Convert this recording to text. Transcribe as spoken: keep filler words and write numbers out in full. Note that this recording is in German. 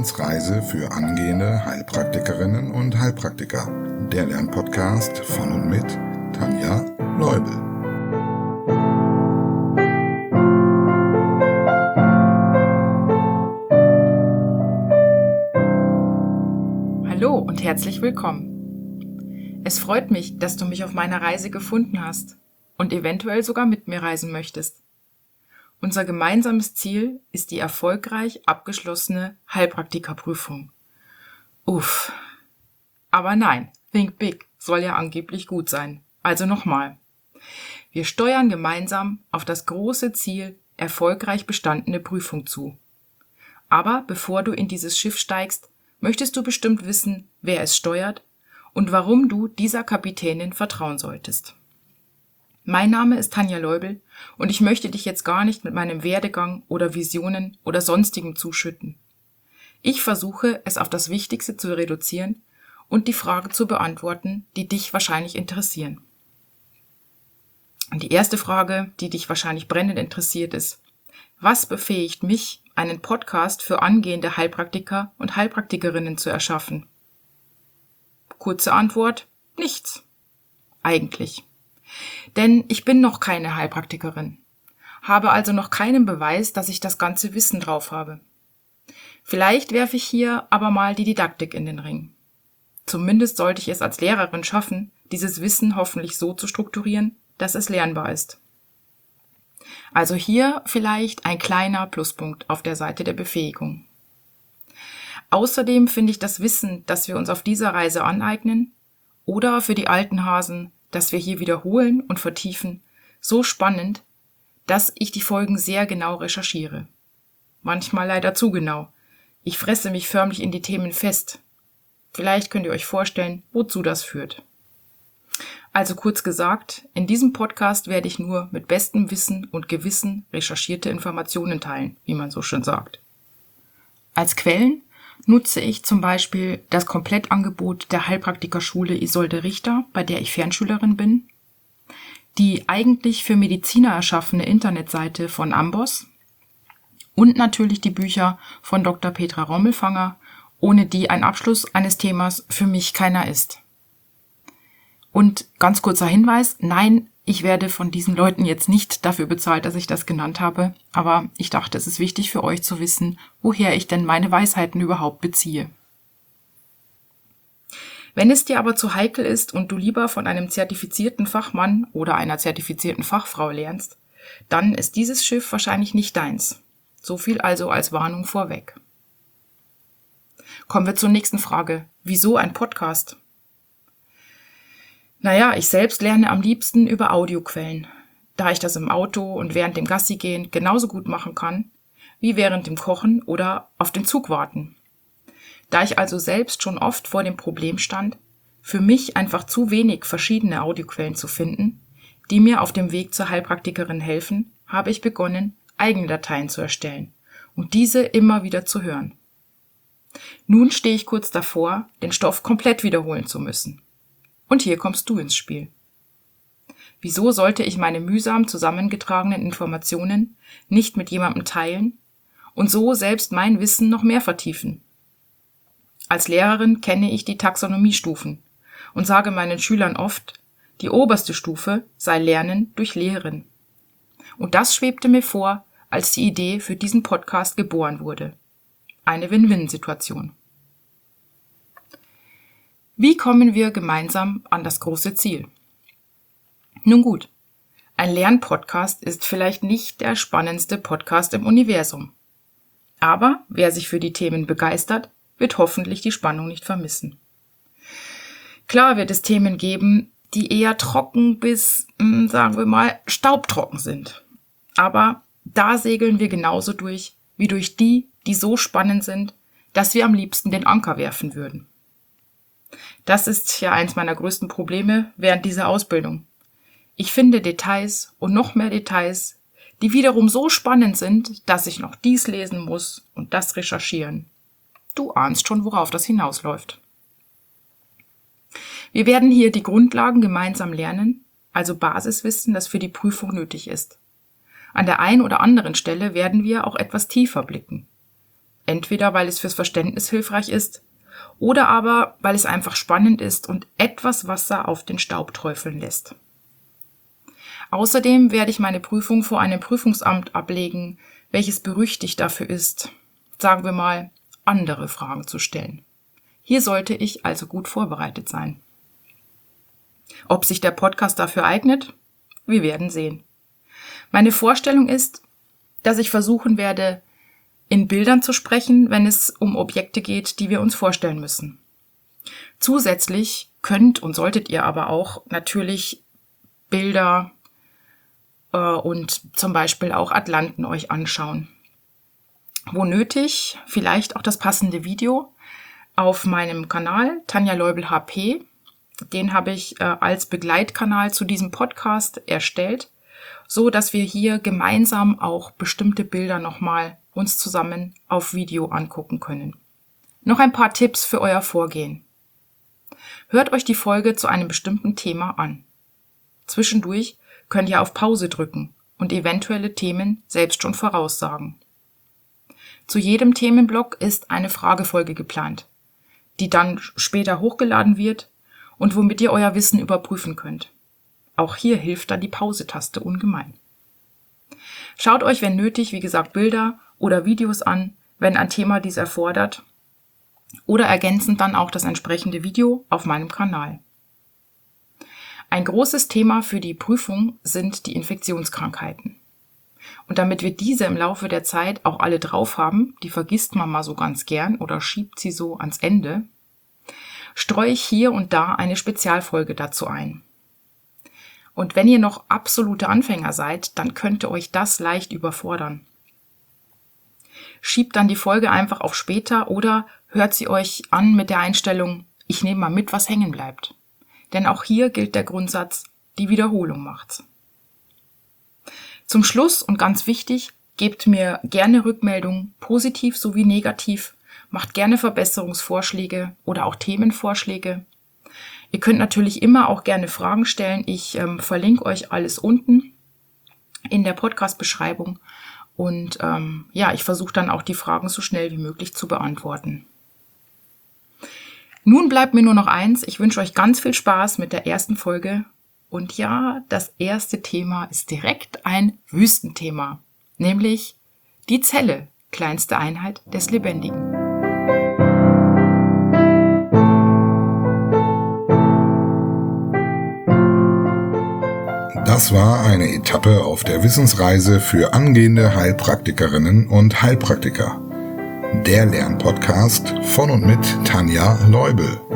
Wissensreise für angehende Heilpraktikerinnen und Heilpraktiker. Der Lernpodcast von und mit Tanja Leubel. Hallo und herzlich willkommen. Es freut mich, dass du mich auf meiner Reise gefunden hast und eventuell sogar mit mir reisen möchtest. Unser gemeinsames Ziel ist die erfolgreich abgeschlossene Heilpraktikerprüfung. Uff. Aber nein, Think Big soll ja angeblich gut sein. Also nochmal. Wir steuern gemeinsam auf das große Ziel erfolgreich bestandene Prüfung zu. Aber bevor du in dieses Schiff steigst, möchtest du bestimmt wissen, wer es steuert und warum du dieser Kapitänin vertrauen solltest. Mein Name ist Tanja Leubel und ich möchte dich jetzt gar nicht mit meinem Werdegang oder Visionen oder sonstigem zuschütten. Ich versuche, es auf das Wichtigste zu reduzieren und die Frage zu beantworten, die dich wahrscheinlich interessieren. Und die erste Frage, die dich wahrscheinlich brennend interessiert, ist: Was befähigt mich, einen Podcast für angehende Heilpraktiker und Heilpraktikerinnen zu erschaffen? Kurze Antwort: Nichts. Eigentlich. Denn ich bin noch keine Heilpraktikerin, habe also noch keinen Beweis, dass ich das ganze Wissen drauf habe. Vielleicht werfe ich hier aber mal die Didaktik in den Ring. Zumindest sollte ich es als Lehrerin schaffen, dieses Wissen hoffentlich so zu strukturieren, dass es lernbar ist. Also hier vielleicht ein kleiner Pluspunkt auf der Seite der Befähigung. Außerdem finde ich das Wissen, das wir uns auf dieser Reise aneignen, oder für die alten Hasen, das wir hier wiederholen und vertiefen, so spannend, dass ich die Folgen sehr genau recherchiere. Manchmal leider zu genau. Ich fresse mich förmlich in die Themen fest. Vielleicht könnt ihr euch vorstellen, wozu das führt. Also kurz gesagt, in diesem Podcast werde ich nur mit bestem Wissen und Gewissen recherchierte Informationen teilen, wie man so schön sagt. Als Quellen nutze ich zum Beispiel das Komplettangebot der Heilpraktikerschule Isolde Richter, bei der ich Fernschülerin bin, die eigentlich für Mediziner erschaffene Internetseite von Amboss und natürlich die Bücher von Doktor Petra Rommelfanger, ohne die ein Abschluss eines Themas für mich keiner ist. Und ganz kurzer Hinweis: Nein, ich werde von diesen Leuten jetzt nicht dafür bezahlt, dass ich das genannt habe, aber ich dachte, es ist wichtig für euch zu wissen, woher ich denn meine Weisheiten überhaupt beziehe. Wenn es dir aber zu heikel ist und du lieber von einem zertifizierten Fachmann oder einer zertifizierten Fachfrau lernst, dann ist dieses Schiff wahrscheinlich nicht deins. So viel also als Warnung vorweg. Kommen wir zur nächsten Frage. Wieso ein Podcast? Naja, ich selbst lerne am liebsten über Audioquellen, da ich das im Auto und während dem Gassigehen genauso gut machen kann, wie während dem Kochen oder auf den Zug warten. Da ich also selbst schon oft vor dem Problem stand, für mich einfach zu wenig verschiedene Audioquellen zu finden, die mir auf dem Weg zur Heilpraktikerin helfen, habe ich begonnen, eigene Dateien zu erstellen und diese immer wieder zu hören. Nun stehe ich kurz davor, den Stoff komplett wiederholen zu müssen. Und hier kommst du ins Spiel. Wieso sollte ich meine mühsam zusammengetragenen Informationen nicht mit jemandem teilen und so selbst mein Wissen noch mehr vertiefen? Als Lehrerin kenne ich die Taxonomiestufen und sage meinen Schülern oft, die oberste Stufe sei Lernen durch Lehren. Und das schwebte mir vor, als die Idee für diesen Podcast geboren wurde. Eine Win-Win-Situation. Wie kommen wir gemeinsam an das große Ziel? Nun gut, ein Lernpodcast ist vielleicht nicht der spannendste Podcast im Universum. Aber wer sich für die Themen begeistert, wird hoffentlich die Spannung nicht vermissen. Klar wird es Themen geben, die eher trocken bis, sagen wir mal, staubtrocken sind. Aber da segeln wir genauso durch, wie durch die, die so spannend sind, dass wir am liebsten den Anker werfen würden. Das ist ja eins meiner größten Probleme während dieser Ausbildung. Ich finde Details und noch mehr Details, die wiederum so spannend sind, dass ich noch dies lesen muss und das recherchieren. Du ahnst schon, worauf das hinausläuft. Wir werden hier die Grundlagen gemeinsam lernen, also Basiswissen, das für die Prüfung nötig ist. An der einen oder anderen Stelle werden wir auch etwas tiefer blicken. Entweder weil es fürs Verständnis hilfreich ist oder aber weil es einfach spannend ist und etwas Wasser auf den Staub träufeln lässt. Außerdem werde ich meine Prüfung vor einem Prüfungsamt ablegen, welches berüchtigt dafür ist, sagen wir mal, andere Fragen zu stellen. Hier sollte ich also gut vorbereitet sein. Ob sich der Podcast dafür eignet? Wir werden sehen. Meine Vorstellung ist, dass ich versuchen werde, in Bildern zu sprechen, wenn es um Objekte geht, die wir uns vorstellen müssen. Zusätzlich könnt und solltet ihr aber auch natürlich Bilder äh, und zum Beispiel auch Atlanten euch anschauen. Wo nötig, vielleicht auch das passende Video auf meinem Kanal Tanja Leubel H P. Den habe ich äh, als Begleitkanal zu diesem Podcast erstellt, so dass wir hier gemeinsam auch bestimmte Bilder nochmal uns zusammen auf Video angucken können. Noch ein paar Tipps für euer Vorgehen. Hört euch die Folge zu einem bestimmten Thema an. Zwischendurch könnt ihr auf Pause drücken und eventuelle Themen selbst schon voraussagen. Zu jedem Themenblock ist eine Fragefolge geplant, die dann später hochgeladen wird und womit ihr euer Wissen überprüfen könnt. Auch hier hilft dann die Pause-Taste ungemein. Schaut euch, wenn nötig, wie gesagt, Bilder oder Videos an, wenn ein Thema dies erfordert, oder ergänzend dann auch das entsprechende Video auf meinem Kanal. Ein großes Thema für die Prüfung sind die Infektionskrankheiten. Und damit wir diese im Laufe der Zeit auch alle drauf haben, die vergisst man mal so ganz gern oder schiebt sie so ans Ende, streue ich hier und da eine Spezialfolge dazu ein. Und wenn ihr noch absolute Anfänger seid, dann könnte euch das leicht überfordern. Schiebt dann die Folge einfach auf später oder hört sie euch an mit der Einstellung, ich nehme mal mit, was hängen bleibt. Denn auch hier gilt der Grundsatz, die Wiederholung macht's. Zum Schluss und ganz wichtig, gebt mir gerne Rückmeldung, positiv sowie negativ, macht gerne Verbesserungsvorschläge oder auch Themenvorschläge. Ihr könnt natürlich immer auch gerne Fragen stellen. Ich ähm, verlinke euch alles unten in der Podcast-Beschreibung. Und ähm, ja, ich versuche dann auch die Fragen so schnell wie möglich zu beantworten. Nun bleibt mir nur noch eins. Ich wünsche euch ganz viel Spaß mit der ersten Folge. Und ja, das erste Thema ist direkt ein Wüstenthema, nämlich die Zelle, kleinste Einheit des Lebendigen. Das war eine Etappe auf der Wissensreise für angehende Heilpraktikerinnen und Heilpraktiker. Der Lernpodcast von und mit Tanja Leubel.